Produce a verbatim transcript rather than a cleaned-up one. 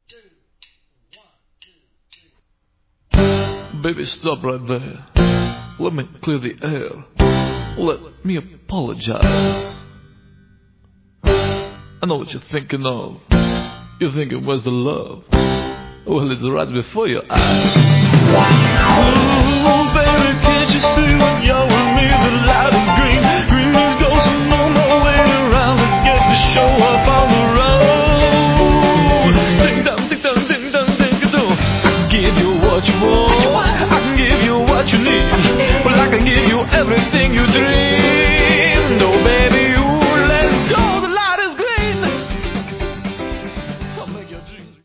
Baby, stop right there. Let me clear the air. Let me apologize. I know what you're thinking of. You're thinking, where's the love? Well, it's right before your eyes.